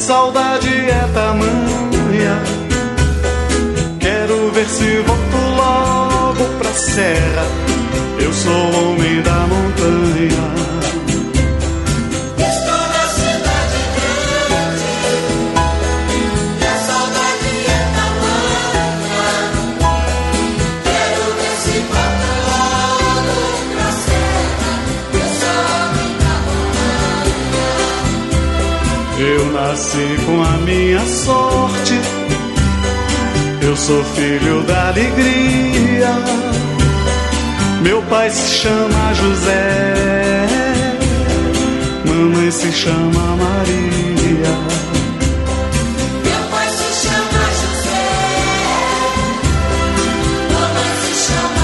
saudade é tamanha, quero ver se volto logo pra serra. Eu sou o homem da montanha. Estou na cidade grande e a saudade é tamanha, quero ver se volto logo pra serra. Eu sou o homem da montanha. Eu nasci com a minha sorte, eu sou filho da alegria. Meu pai se chama José, mamãe se chama Maria. Meu pai se chama José, mamãe se chama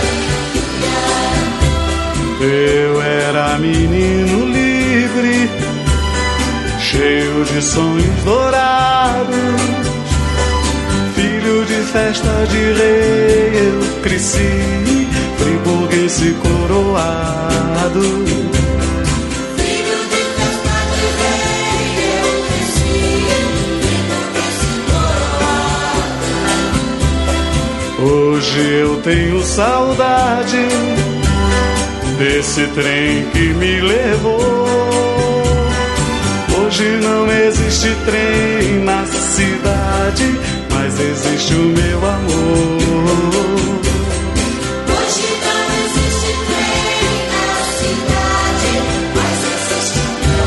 Maria. Eu era menino livre, cheio de sonhos dourados, filho de festa de rei. Eu cresci friburguense coroado. Filho de festa de rei, eu cresci friburguense coroado. Hoje eu tenho saudade desse trem que me levou. Hoje não existe trem na cidade, mas existe o meu amor. Hoje não existe trem na cidade, mas existe o meu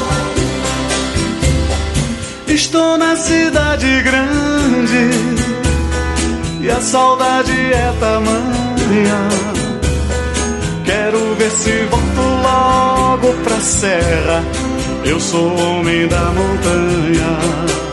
amor. Estou na cidade grande e a saudade é tamanha, quero ver se volto logo pra serra. Eu sou o homem da montanha.